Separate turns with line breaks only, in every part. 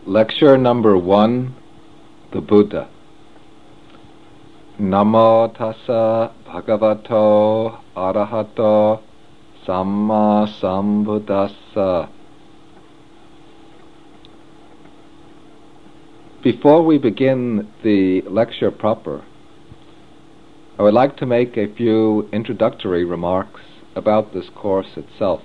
Lecture number 1, the Buddha. Namo tassa bhagavato arahato samma sambuddhassa. Before we begin the lecture proper, I would like to make a few introductory remarks about this course itself.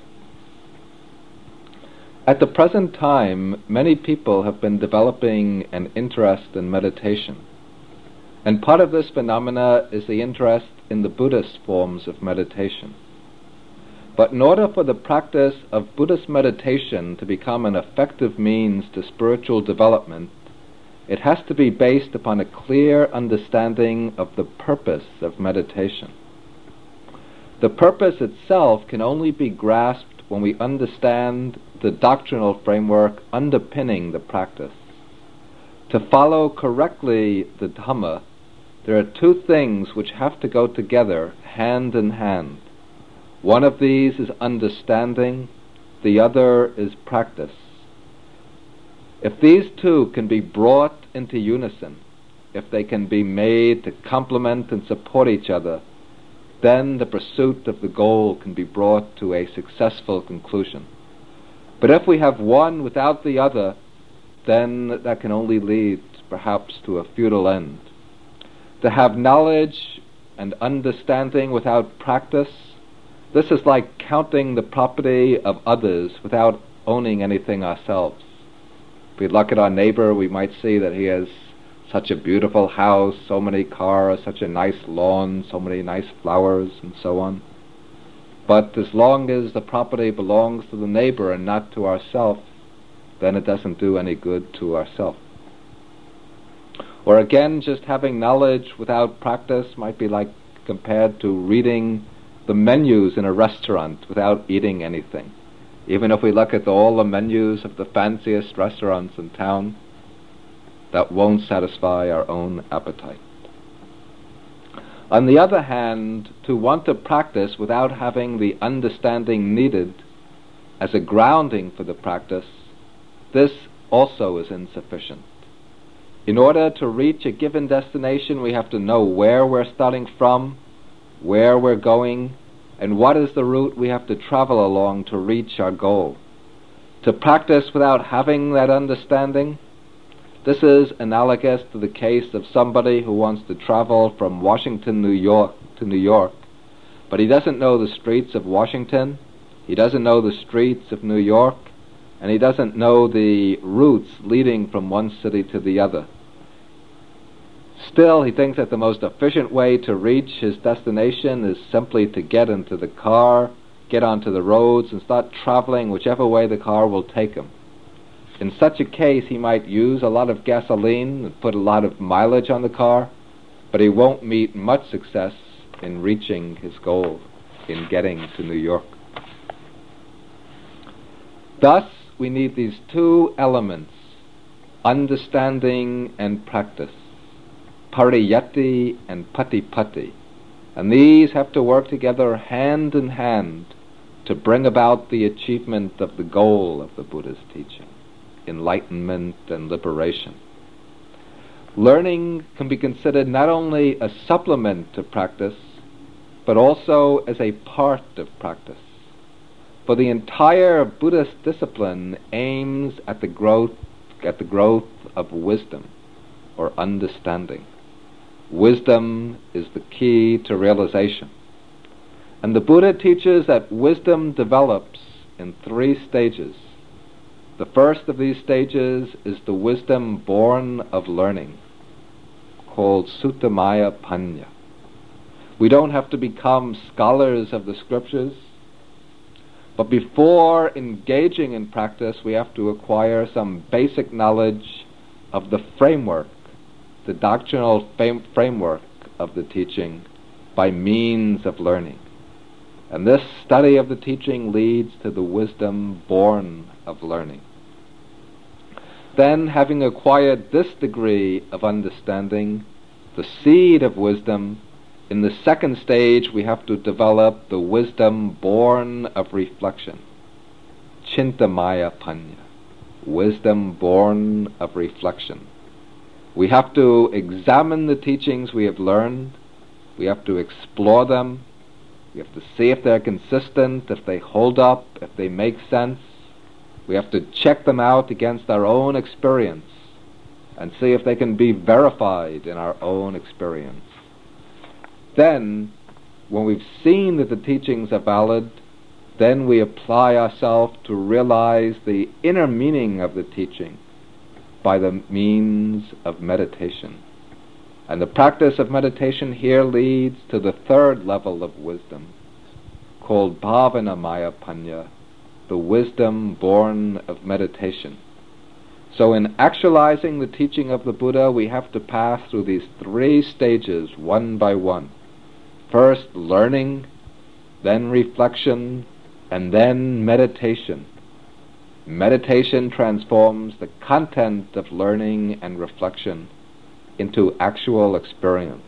At the present time, many people have been developing an interest in meditation, and part of this phenomena is the interest in the Buddhist forms of meditation. But in order for the practice of Buddhist meditation to become an effective means to spiritual development, it has to be based upon a clear understanding of the purpose of meditation. The purpose itself can only be grasped when we understand the doctrinal framework underpinning the practice. To follow correctly the Dhamma, there are two things which have to go together hand in hand. One of these is understanding, the other is practice. If these two can be brought into unison, if they can be made to complement and support each other, then the pursuit of the goal can be brought to a successful conclusion. But if we have one without the other, then that can only lead perhaps to a futile end. To have knowledge and understanding without practice, this is like counting the property of others without owning anything ourselves. If we look at our neighbor, we might see that he has such a beautiful house, so many cars, such a nice lawn, so many nice flowers, and so on. But as long as the property belongs to the neighbor and not to ourselves, then it doesn't do any good to ourselves. Or again, just having knowledge without practice might be like compared to reading the menus in a restaurant without eating anything. Even if we look at all the menus of the fanciest restaurants in town, that won't satisfy our own appetite. On the other hand, to want to practice without having the understanding needed as a grounding for the practice, this also is insufficient. In order to reach a given destination, we have to know where we're starting from, where we're going, and what is the route we have to travel along to reach our goal. To practice without having that understanding, this is analogous to the case of somebody who wants to travel from Washington, New York to New York, but he doesn't know the streets of Washington, he doesn't know the streets of New York, and he doesn't know the routes leading from one city to the other. Still, he thinks that the most efficient way to reach his destination is simply to get into the car, get onto the roads, and start traveling whichever way the car will take him. In such a case, he might use a lot of gasoline and put a lot of mileage on the car, but he won't meet much success in reaching his goal, in getting to New York. Thus, we need these two elements, understanding and practice, pariyatti and patipatti, and these have to work together hand in hand to bring about the achievement of the goal of the Buddha's teaching, enlightenment and liberation. Learning can be considered not only a supplement to practice, but also as a part of practice. For the entire Buddhist discipline aims at the growth of wisdom or understanding. Wisdom is the key to realization. And the Buddha teaches that wisdom develops in 3 stages. The first of these stages is the wisdom born of learning, called Suttamaya Panya. We don't have to become scholars of the scriptures, but before engaging in practice, we have to acquire some basic knowledge of the framework, the doctrinal framework of the teaching by means of learning. And this study of the teaching leads to the wisdom born of learning. Then, having acquired this degree of understanding, the seed of wisdom, in the second stage we have to develop the wisdom born of reflection, Chintamaya Panya. wisdom born of reflection. We have to examine the teachings we have learned. We have to explore them. We have to see if they're consistent, if they hold up, if they make sense. We have to check them out against our own experience and see if they can be verified in our own experience. Then, when we've seen that the teachings are valid, then we apply ourselves to realize the inner meaning of the teaching by the means of meditation. And the practice of meditation here leads to the third level of wisdom, called Bhavanamaya Panya, the wisdom born of meditation. So in actualizing the teaching of the Buddha, we have to pass through these three stages, one by one. First learning, then reflection, and then meditation. Meditation transforms the content of learning and reflection into actual experience.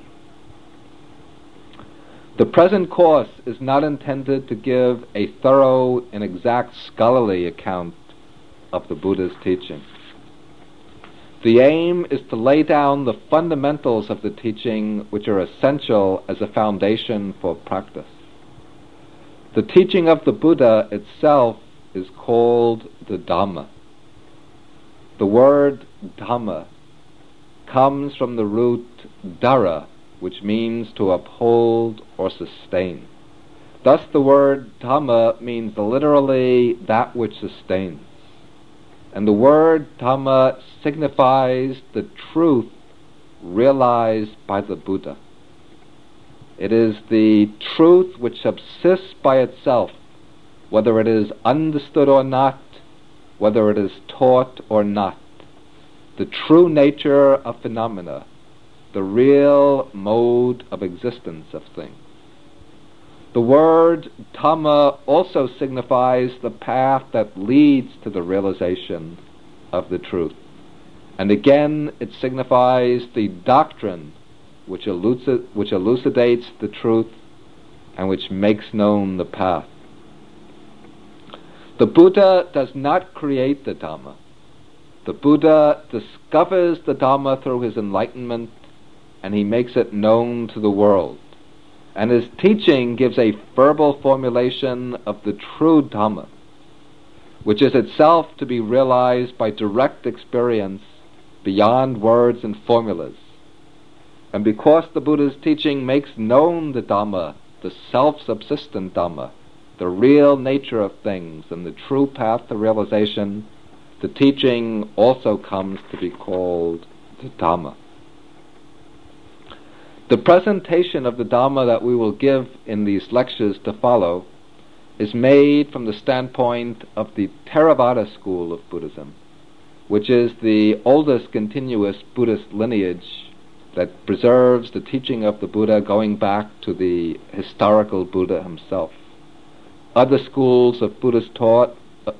The present course is not intended to give a thorough and exact scholarly account of the Buddha's teaching. The aim is to lay down the fundamentals of the teaching which are essential as a foundation for practice. The teaching of the Buddha itself is called the Dhamma. The word Dhamma comes from the root dhara, which means to uphold or sustain. Thus the word Dhamma means literally that which sustains. And the word Dhamma signifies the truth realized by the Buddha. It is the truth which subsists by itself, whether it is understood or not, whether it is taught or not. The true nature of phenomena, the real mode of existence of things. The word Dhamma also signifies the path that leads to the realization of the truth. And again, it signifies the doctrine which elucidates the truth and which makes known the path. The Buddha does not create the Dhamma. The Buddha discovers the Dhamma through his enlightenment, and he makes it known to the world. And his teaching gives a verbal formulation of the true Dhamma, which is itself to be realized by direct experience beyond words and formulas. And because the Buddha's teaching makes known the Dhamma, the self-subsistent Dhamma, the real nature of things and the true path to realization, the teaching also comes to be called the Dhamma. The presentation of the Dhamma that we will give in these lectures to follow is made from the standpoint of the Theravada school of Buddhism, which is the oldest continuous Buddhist lineage that preserves the teaching of the Buddha going back to the historical Buddha himself. Other schools of Buddhist thought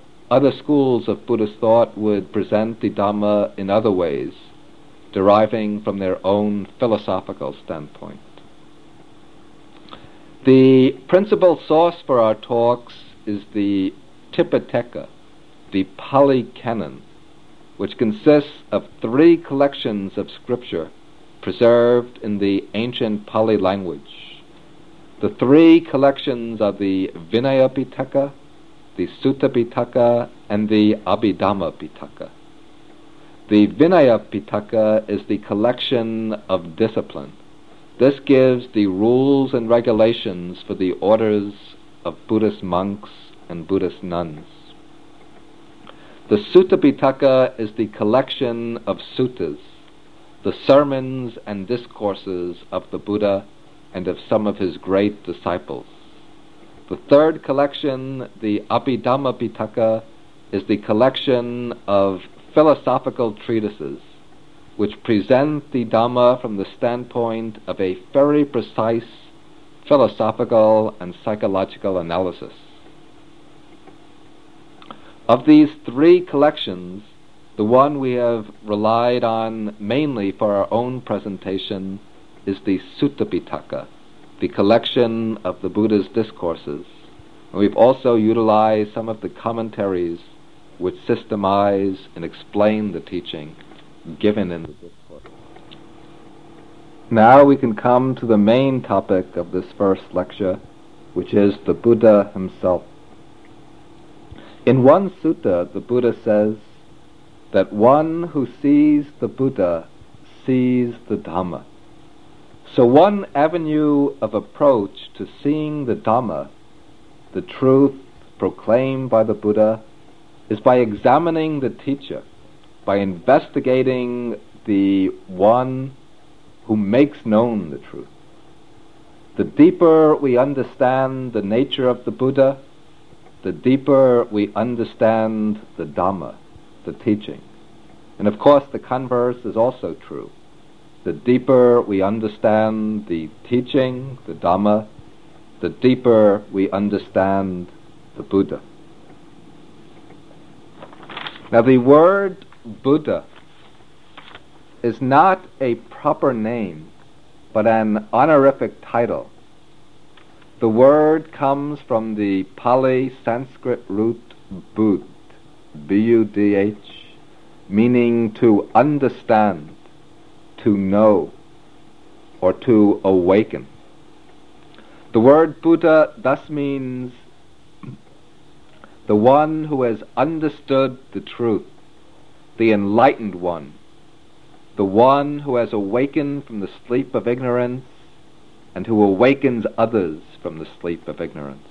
would present the Dhamma in other ways, deriving from their own philosophical standpoint. The principal source for our talks is the Tipitaka, the Pali Canon, which consists of 3 collections of scripture preserved in the ancient Pali language. The 3 collections are the Vinaya Pitaka, the Sutta Pitaka, and the Abhidhamma Pitaka. The Vinaya Pitaka is the collection of discipline. This gives the rules and regulations for the orders of Buddhist monks and Buddhist nuns. The Sutta Pitaka is the collection of suttas, the sermons and discourses of the Buddha and of some of his great disciples. The 3rd collection, the Abhidhamma Pitaka, is the collection of philosophical treatises which present the Dhamma from the standpoint of a very precise philosophical and psychological analysis. Of these 3 collections, the one we have relied on mainly for our own presentation is the Sutta Pitaka, the collection of the Buddha's discourses. And we've also utilized some of the commentaries which systemize and explain the teaching given in the discourse. Now we can come to the main topic of this first lecture, which is the Buddha himself. In one sutta, the Buddha says that one who sees the Buddha sees the Dhamma. So one avenue of approach to seeing the Dhamma, the truth proclaimed by the Buddha, is by examining the teacher, by investigating the one who makes known the truth. The deeper we understand the nature of the Buddha, the deeper we understand the Dhamma, the teaching. And of course the converse is also true. The deeper we understand the teaching, the Dhamma, the deeper we understand the Buddha. Now the word Buddha is not a proper name, but an honorific title. The word comes from the Pali Sanskrit root Bud, B-U-D-H, meaning to understand, to know, or to awaken. The word Buddha thus means the one who has understood the truth, the enlightened one, the one who has awakened from the sleep of ignorance and who awakens others from the sleep of ignorance.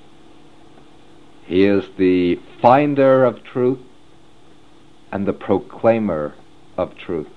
He is the finder of truth and the proclaimer of truth.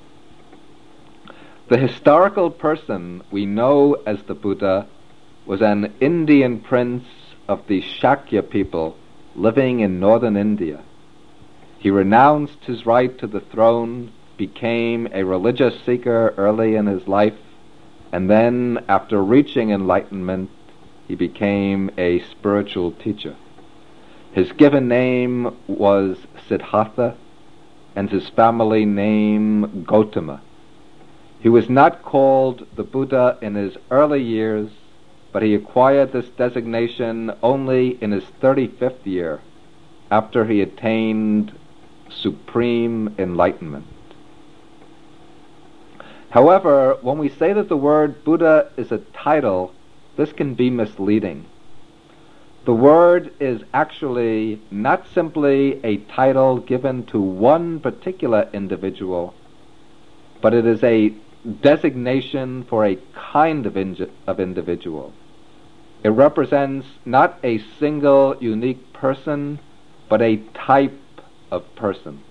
The historical person we know as the Buddha was an Indian prince of the Shakya people living in northern India. He renounced his right to the throne, became a religious seeker early in his life, and then, after reaching enlightenment, he became a spiritual teacher. His given name was Siddhartha, and his family name Gautama. He was not called the Buddha in his early years, but he acquired this designation only in his 35th year, after he attained supreme enlightenment. However, when we say that the word Buddha is a title, this can be misleading. The word is actually not simply a title given to one particular individual, but it is a designation for a kind of individual. It represents not a single unique person, but a type of person.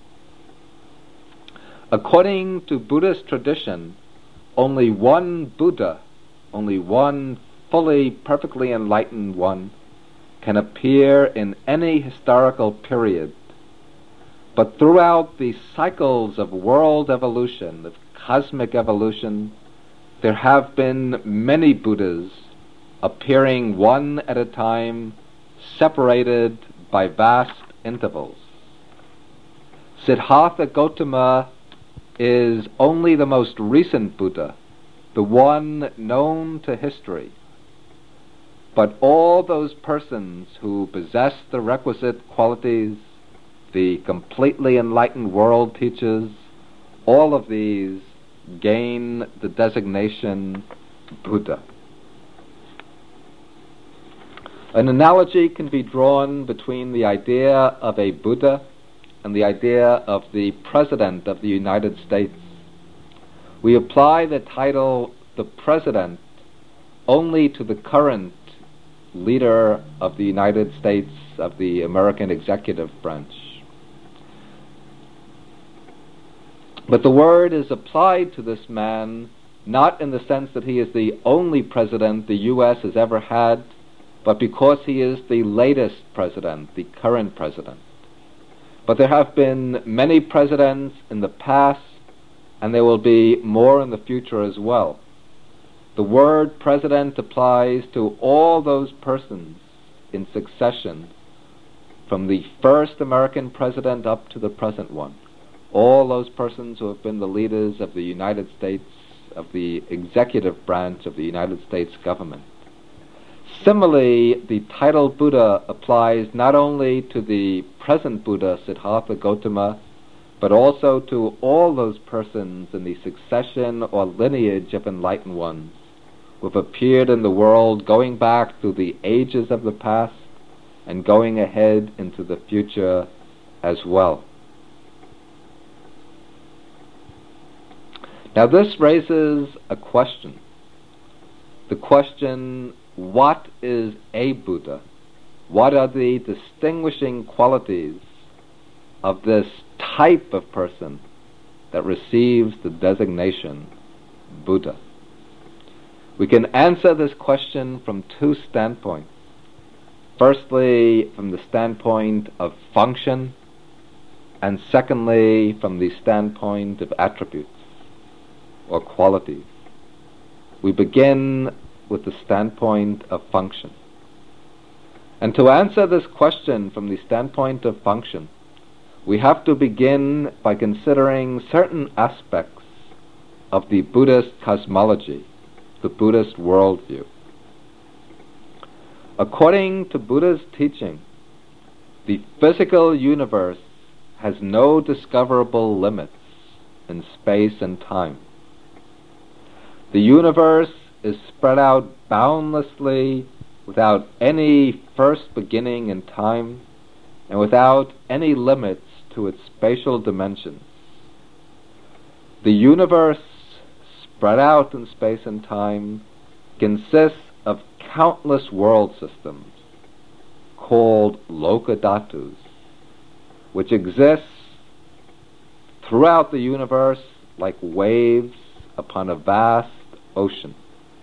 According to Buddhist tradition, only one Buddha, only one fully, perfectly enlightened one, can appear in any historical period. But throughout the cycles of world evolution, of cosmic evolution, there have been many Buddhas appearing one at a time, separated by vast intervals. Siddhartha Gautama is only the most recent Buddha, the one known to history. But all those persons who possess the requisite qualities, the completely enlightened world teachers, all of these gain the designation Buddha. An analogy can be drawn between the idea of a Buddha and the idea of the President of the United States. We apply the title the President only to the current leader of the United States, of the American executive branch. But the word is applied to this man not in the sense that he is the only president the U.S. has ever had, but because he is the latest president, the current president. But there have been many presidents in the past, and there will be more in the future as well. The word president applies to all those persons in succession, from the first American president up to the present one. All those persons who have been the leaders of the United States, of the executive branch of the United States government. Similarly, the title Buddha applies not only to the present Buddha, Siddhartha Gautama, but also to all those persons in the succession or lineage of enlightened ones who have appeared in the world going back through the ages of the past and going ahead into the future as well. Now this raises a question. The question, what is a Buddha? What are the distinguishing qualities of this type of person that receives the designation Buddha? We can answer this question from two standpoints. Firstly, from the standpoint of function, and secondly, from the standpoint of attributes or qualities. We begin with the standpoint of function. And to answer this question from the standpoint of function, we have to begin by considering certain aspects of the Buddhist cosmology, the Buddhist worldview. According to Buddha's teaching, the physical universe has no discoverable limits in space and time. The universe is spread out boundlessly without any first beginning in time and without any limits to its spatial dimensions. The universe, spread out in space and time, consists of countless world systems called Lokadhatus, which exists throughout the universe like waves upon a vast ocean.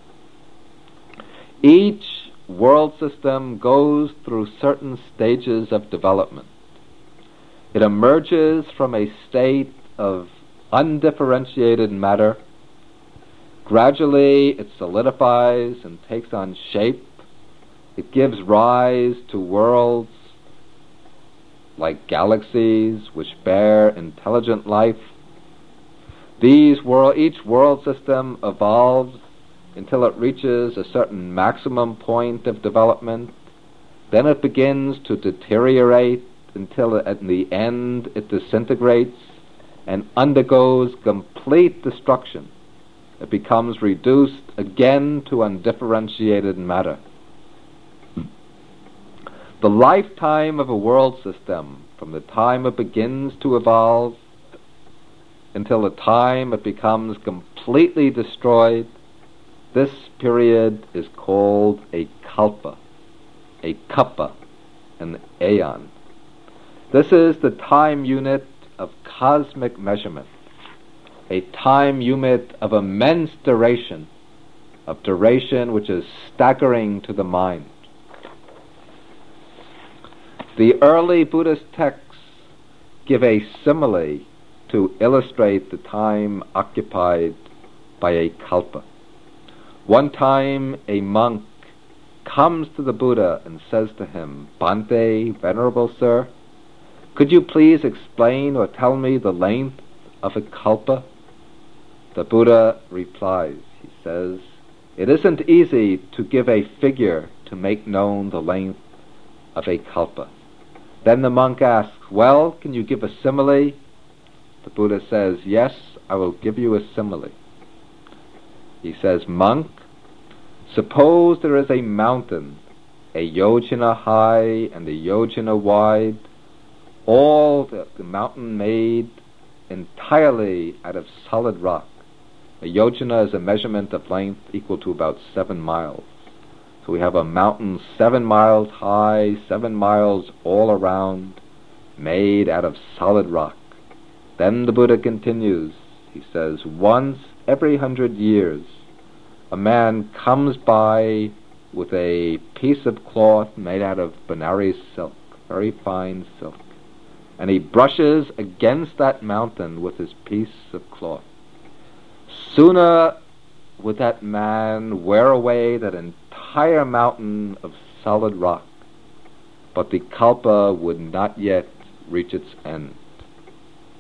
Each world system goes through certain stages of development. It emerges from a state of undifferentiated matter. Gradually it solidifies and takes on shape. It gives rise to worlds like galaxies which bear intelligent life. Each world system evolves until it reaches a certain maximum point of development. Then it begins to deteriorate until at the end it disintegrates and undergoes complete destruction. It becomes reduced again to undifferentiated matter. The lifetime of a world system, from the time it begins to evolve until the time it becomes completely destroyed, this period is called a kalpa, a kappa, an aeon. This is the time unit of cosmic measurement, a time unit of immense duration, of duration which is staggering to the mind. The early Buddhist texts give a simile to illustrate the time occupied by a kalpa. One time a monk comes to the Buddha and says to him, "Bhante, Venerable Sir, could you please explain or tell me the length of a kalpa?" The Buddha replies, he says, "It isn't easy to give a figure to make known the length of a kalpa." Then the monk asks, "Well, can you give a simile?" The Buddha says, "Yes, I will give you a simile." He says, "Monk, suppose there is a mountain, a yojana high and a yojana wide, all the mountain made entirely out of solid rock. A yojana is a measurement of length equal to about 7 miles. So we have a mountain 7 miles high, 7 miles all around, made out of solid rock." Then the Buddha continues. He says, "Once every 100 years, a man comes by with a piece of cloth made out of Benares silk, very fine silk, and he brushes against that mountain with his piece of cloth. Sooner would that man wear away that entire mountain of solid rock, but the kalpa would not yet reach its end."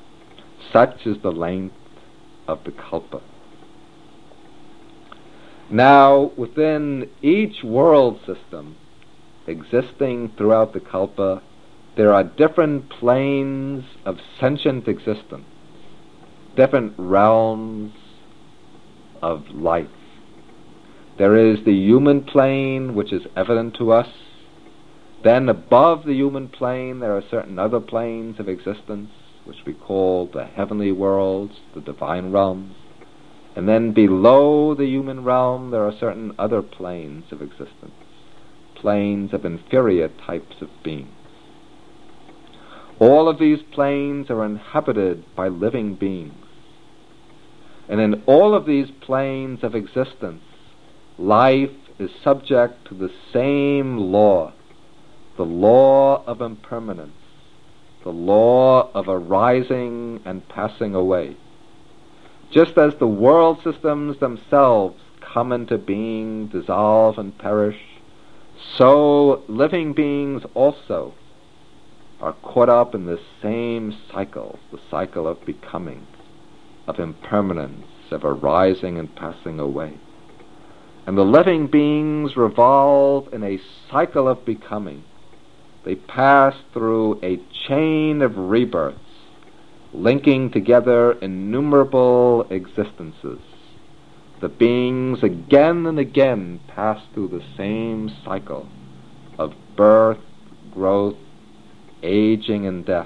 Such is the length of the kalpa. Now, within each world system existing throughout the Kalpa, there are different planes of sentient existence, different realms of life. There is the human plane, which is evident to us. Then above the human plane, there are certain other planes of existence, which we call the heavenly worlds, the divine realms. And then below the human realm, there are certain other planes of existence, planes of inferior types of beings. All of these planes are inhabited by living beings. And in all of these planes of existence, life is subject to the same law, the law of impermanence, the law of arising and passing away. Just as the world systems themselves come into being, dissolve, and perish, so living beings also are caught up in this same cycle, the cycle of becoming, of impermanence, of arising and passing away. And the living beings revolve in a cycle of becoming. They pass through a chain of rebirths, linking together innumerable existences. The beings again and again pass through the same cycle of birth, growth, aging, and death.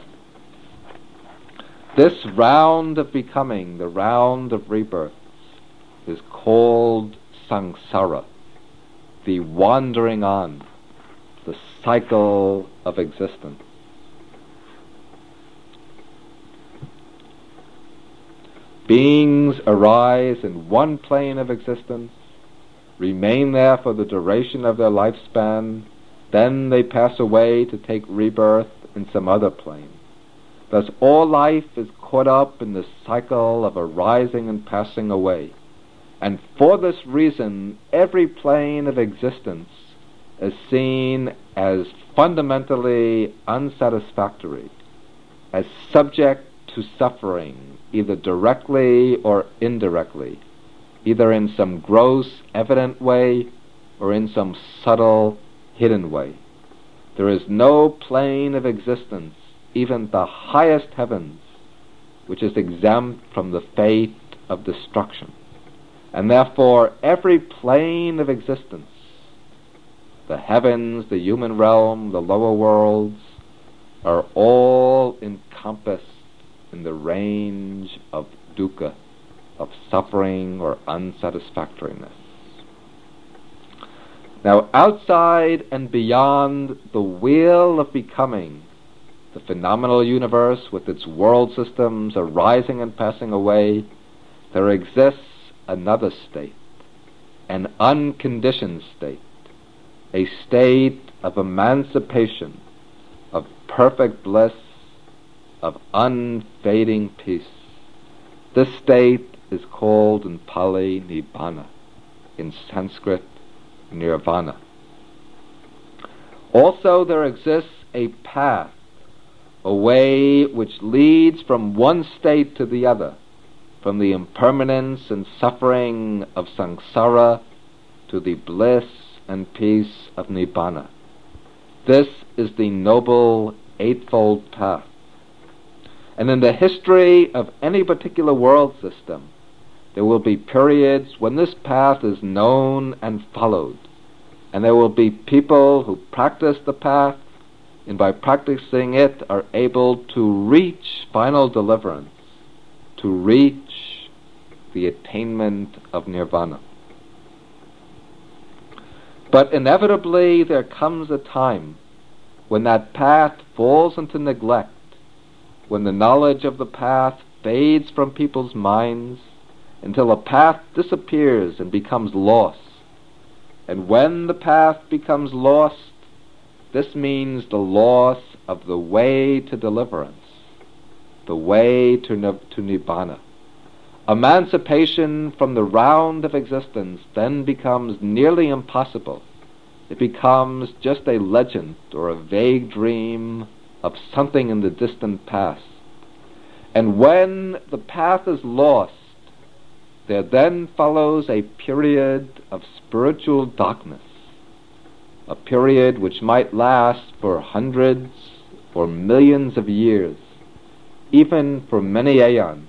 This round of becoming, the round of rebirths, is called samsara, the wandering on, the cycle of existence. Beings arise in one plane of existence, remain there for the duration of their lifespan, then they pass away to take rebirth in some other plane. Thus all life is caught up in the cycle of arising and passing away. And for this reason, every plane of existence is seen as fundamentally unsatisfactory, as subject to suffering, either directly or indirectly, either in some gross, evident way or in some subtle, hidden way. There is no plane of existence, even the highest heavens, which is exempt from the fate of destruction. And therefore, every plane of existence, the heavens, the human realm, the lower worlds, are all encompassed in the range of dukkha, of suffering or unsatisfactoriness. Now, outside and beyond the wheel of becoming, the phenomenal universe with its world systems arising and passing away, there exists another state, an unconditioned state, a state of emancipation, of perfect bliss, of unfading peace. This state is called in Pali Nibbana, in Sanskrit Nirvana. Also there exists a path, a way which leads from one state to the other, from the impermanence and suffering of samsara to the bliss and peace of Nibbana. This is the Noble Eightfold Path. And in the history of any particular world system, there will be periods when this path is known and followed. And there will be people who practice the path, and by practicing it are able to reach final deliverance, to reach the attainment of nirvana. But inevitably there comes a time when that path falls into neglect, when the knowledge of the path fades from people's minds until the path disappears and becomes lost. And when the path becomes lost, this means the loss of the way to deliverance, the way to Nibbana. Emancipation from the round of existence then becomes nearly impossible. It becomes just a legend or a vague dream of something in the distant past. And when the path is lost, there then follows a period of spiritual darkness, a period which might last for hundreds or millions of years, even for many aeons.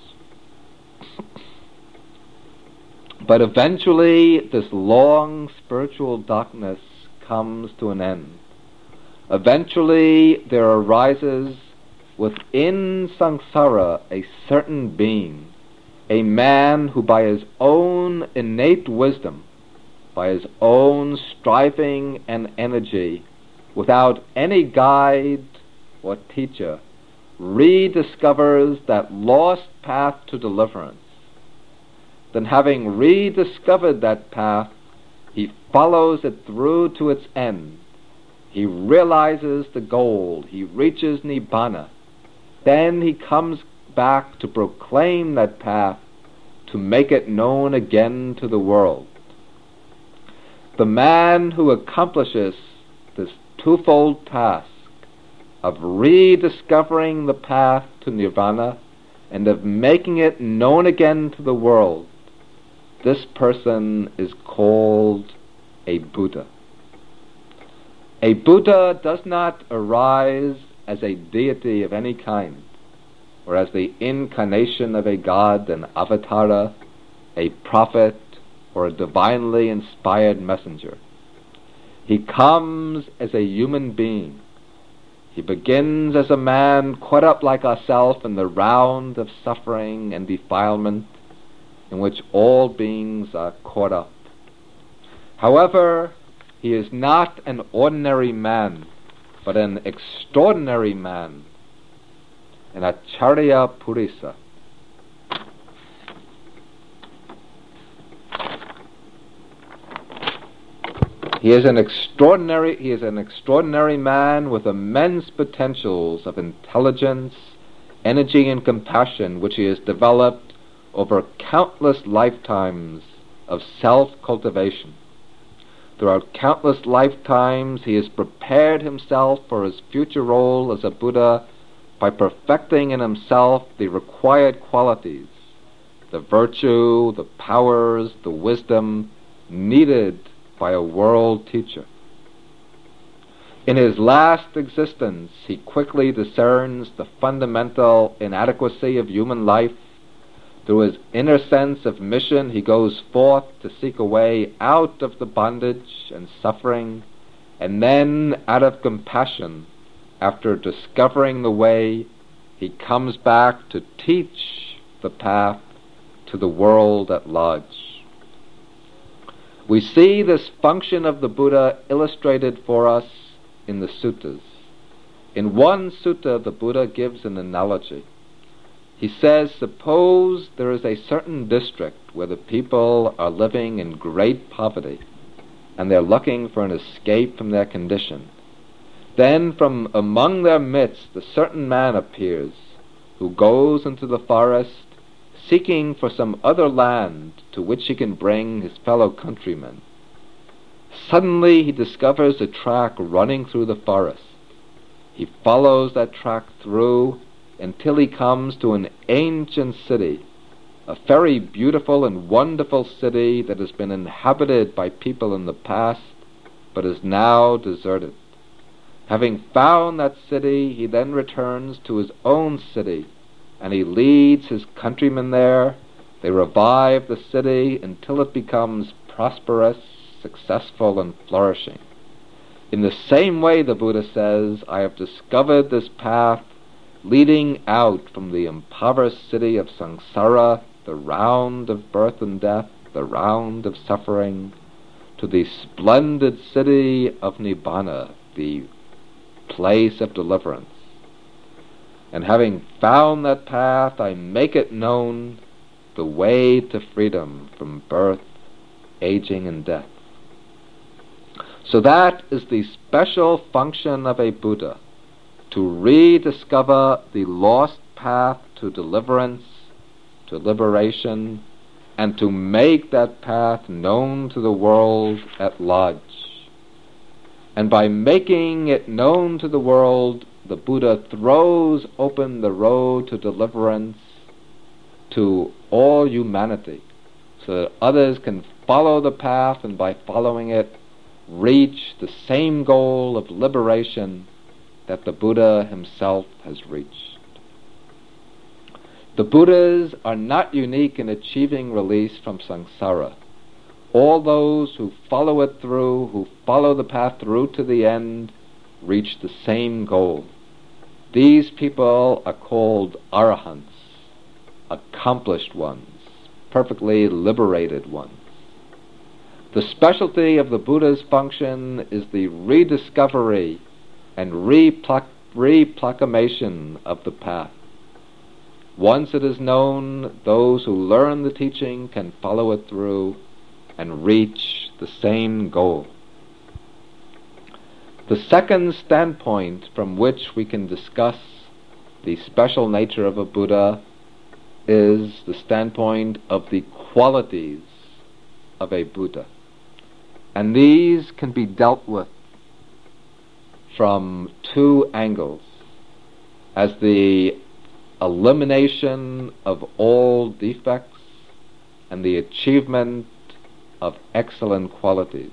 But eventually this long spiritual darkness comes to an end. Eventually there arises within samsara a certain being, a man who by his own innate wisdom, by his own striving and energy, without any guide or teacher, rediscovers that lost path to deliverance. Then having rediscovered that path, he follows it through to its end. He realizes the goal. He reaches Nibbana. Then he comes back to proclaim that path, to make it known again to the world. The man who accomplishes this twofold task of rediscovering the path to Nirvana and of making it known again to the world, this person is called a Buddha. A Buddha does not arise as a deity of any kind, or as the incarnation of a god, an avatara, a prophet, or a divinely inspired messenger. He comes as a human being. He begins as a man caught up like ourselves in the round of suffering and defilement in which all beings are caught up. However, he is not an ordinary man, but an extraordinary man, an Acharya Purisa. He is an extraordinary man with immense potentials of intelligence, energy, and compassion, which he has developed over countless lifetimes of self-cultivation. Throughout countless lifetimes, he has prepared himself for his future role as a Buddha by perfecting in himself the required qualities, the virtue, the powers, the wisdom needed by a world teacher. In his last existence, he quickly discerns the fundamental inadequacy of human life. Through his inner sense of mission, he goes forth to seek a way out of the bondage and suffering, and then, out of compassion, after discovering the way, he comes back to teach the path to the world at large. We see this function of the Buddha illustrated for us in the suttas. In one sutta, the Buddha gives an analogy. He says, suppose there is a certain district where the people are living in great poverty, and they're looking for an escape from their condition. Then from among their midst a certain man appears, who goes into the forest, seeking for some other land to which he can bring his fellow countrymen. Suddenly he discovers a track running through the forest. He follows that track through until he comes to an ancient city, a very beautiful and wonderful city that has been inhabited by people in the past, but is now deserted. Having found that city, he then returns to his own city, and he leads his countrymen there. They revive the city until it becomes prosperous, successful, and flourishing. In the same way, the Buddha says, I have discovered this path leading out from the impoverished city of samsara, the round of birth and death, the round of suffering, to the splendid city of Nibbana, the place of deliverance. And having found that path, I make it known, the way to freedom from birth, aging, and death. So that is the special function of a Buddha, to rediscover the lost path to deliverance, to liberation, and to make that path known to the world at large. And by making it known to the world, the Buddha throws open the road to deliverance to all humanity, so that others can follow the path and by following it reach the same goal of liberation that the Buddha himself has reached. The Buddhas are not unique in achieving release from samsara. All those who follow it through, who follow the path through to the end, reach the same goal. These people are called arahants, accomplished ones, perfectly liberated ones. The specialty of the Buddha's function is the rediscovery and reproclamation of the path. Once it is known, those who learn the teaching can follow it through and reach the same goal. The second standpoint from which we can discuss the special nature of a Buddha is the standpoint of the qualities of a Buddha. And these can be dealt with from two angles, as the elimination of all defects and the achievement of excellent qualities.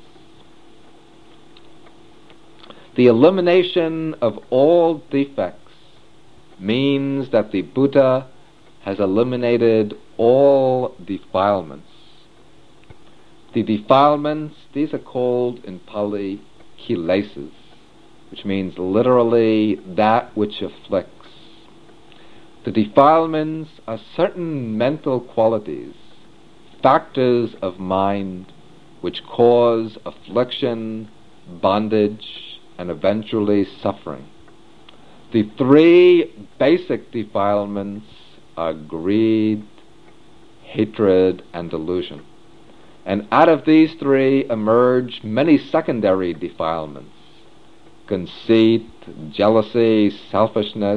The elimination of all defects means that the Buddha has eliminated all defilements. The defilements, these are called in Pali kilesas, which means literally that which afflicts. The defilements are certain mental qualities, factors of mind, which cause affliction, bondage, and eventually suffering. The three basic defilements are greed, hatred, and delusion. And out of these three emerge many secondary defilements: conceit, jealousy, selfishness,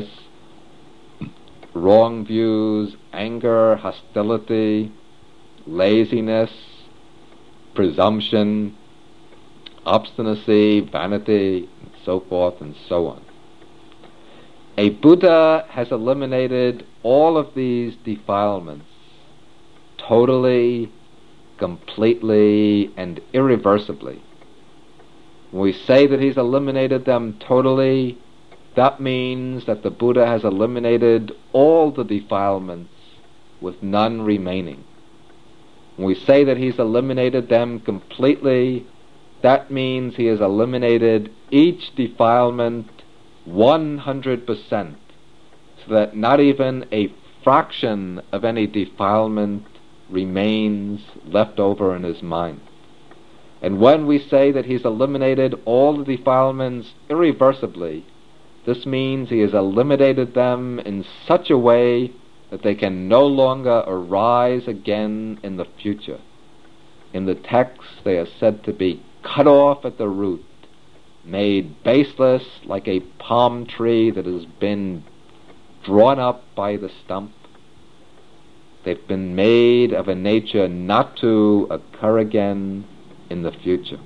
wrong views, anger, hostility, laziness, presumption, obstinacy, vanity, and so forth and so on. A Buddha has eliminated all of these defilements totally, completely, and irreversibly. When we say that he's eliminated them totally, that means that the Buddha has eliminated all the defilements with none remaining. When we say that he's eliminated them completely, that means he has eliminated each defilement 100%, so that not even a fraction of any defilement remains left over in his mind. And when we say that he's eliminated all the defilements irreversibly, this means he has eliminated them in such a way that they can no longer arise again in the future. In the text, they are said to be cut off at the root, made baseless like a palm tree that has been drawn up by the stump. They've been made of a nature not to occur again in the future.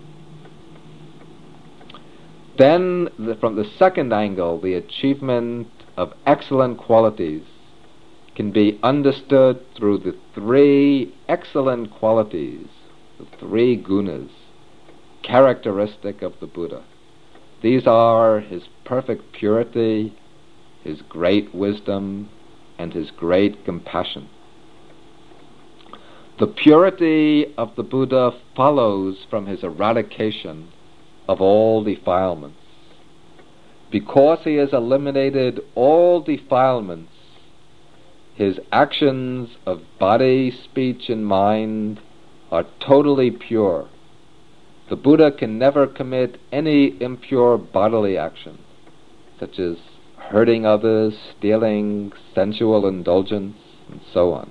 Then, from the second angle, the achievement of excellent qualities can be understood through the three excellent qualities, the three gunas, characteristic of the Buddha. These are his perfect purity, his great wisdom, and his great compassion. The purity of the Buddha follows from his eradication of all defilements. Because he has eliminated all defilements, his actions of body, speech, and mind are totally pure. The Buddha can never commit any impure bodily action, such as hurting others, stealing, sensual indulgence, and so on.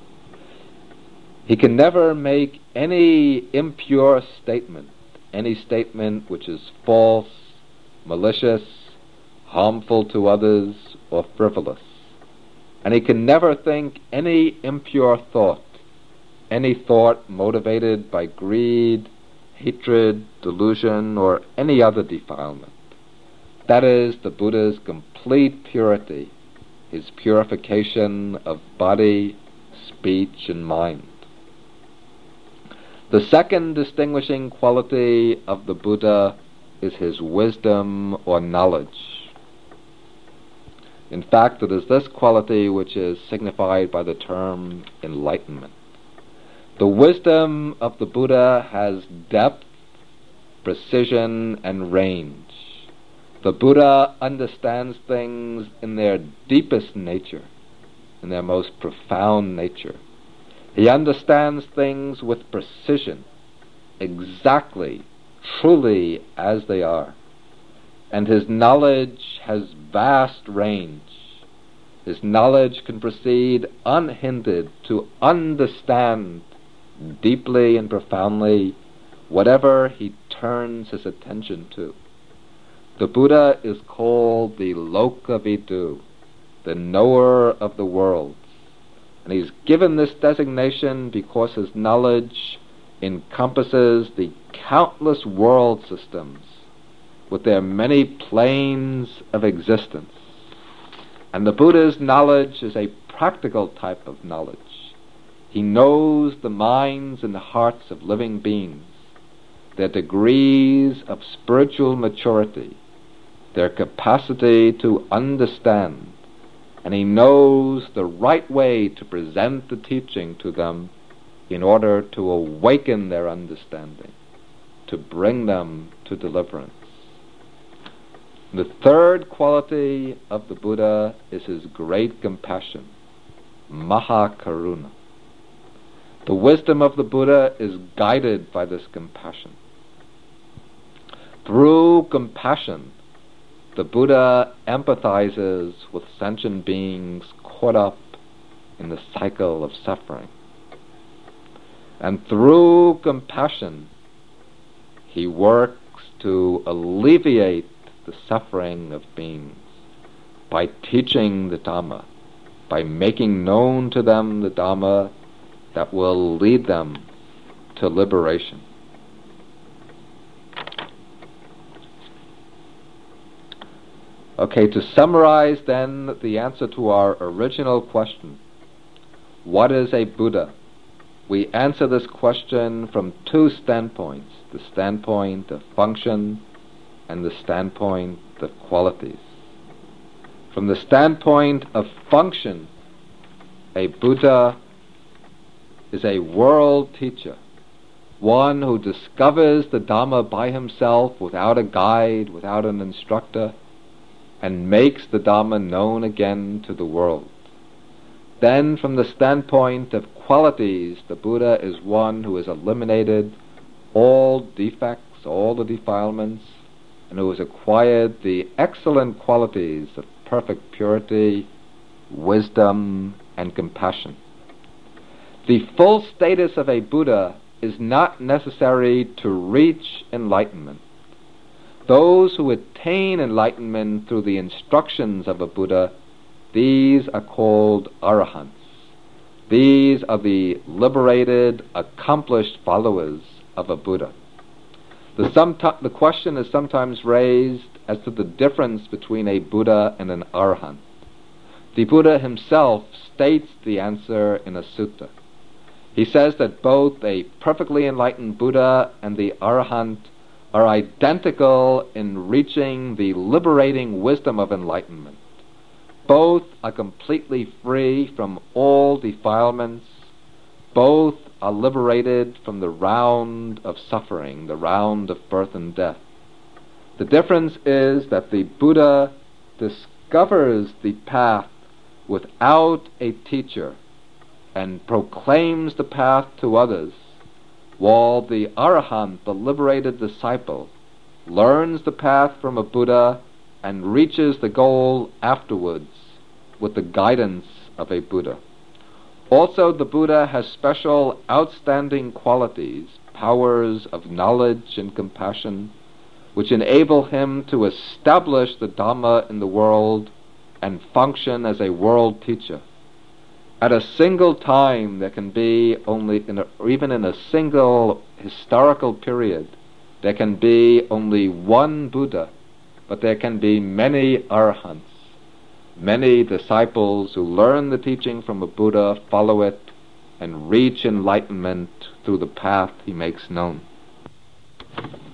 He can never make any impure statement, any statement which is false, malicious, harmful to others, or frivolous. And he can never think any impure thought, any thought motivated by greed, hatred, delusion, or any other defilement. That is the Buddha's complete purity, his purification of body, speech, and mind. The second distinguishing quality of the Buddha is his wisdom or knowledge. In fact, it is this quality which is signified by the term enlightenment. The wisdom of the Buddha has depth, precision, and range. The Buddha understands things in their deepest nature, in their most profound nature. He understands things with precision, exactly, truly as they are. And his knowledge has vast range. His knowledge can proceed unhindered to understand deeply and profoundly whatever he turns his attention to. The Buddha is called the Lokavidu, the knower of the world. And he's given this designation because his knowledge encompasses the countless world systems with their many planes of existence. And the Buddha's knowledge is a practical type of knowledge. He knows the minds and the hearts of living beings, their degrees of spiritual maturity, their capacity to understand, and he knows the right way to present the teaching to them in order to awaken their understanding, to bring them to deliverance. The third quality of the Buddha is his great compassion, Mahakaruna. The wisdom of the Buddha is guided by this compassion. Through compassion, the Buddha empathizes with sentient beings caught up in the cycle of suffering. And through compassion, he works to alleviate the suffering of beings by teaching the Dhamma, by making known to them the Dhamma that will lead them to liberation. Okay, to summarize then the answer to our original question, what is a Buddha? We answer this question from two standpoints, the standpoint of function and the standpoint of qualities. From the standpoint of function, a Buddha is a world teacher, one who discovers the Dhamma by himself without a guide, without an instructor, and makes the Dhamma known again to the world. Then, from the standpoint of qualities, the Buddha is one who has eliminated all defects, all the defilements, and who has acquired the excellent qualities of perfect purity, wisdom, and compassion. The full status of a Buddha is not necessary to reach enlightenment. Those who attain enlightenment through the instructions of a Buddha, these are called arahants. These are the liberated, accomplished followers of a Buddha. The question is sometimes raised as to the difference between a Buddha and an arahant. The Buddha himself states the answer in a sutta. He says that both a perfectly enlightened Buddha and the arahant are identical in reaching the liberating wisdom of enlightenment. Both are completely free from all defilements. Both are liberated from the round of suffering, the round of birth and death. The difference is that the Buddha discovers the path without a teacher and proclaims the path to others, while the arahant, the liberated disciple, learns the path from a Buddha and reaches the goal afterwards with the guidance of a Buddha. Also, the Buddha has special outstanding qualities, powers of knowledge and compassion, which enable him to establish the Dhamma in the world and function as a world teacher. At a single time, there can be even in a single historical period, there can be only one Buddha, but there can be many arahants. Many disciples who learn the teaching from a Buddha follow it and reach enlightenment through the path he makes known.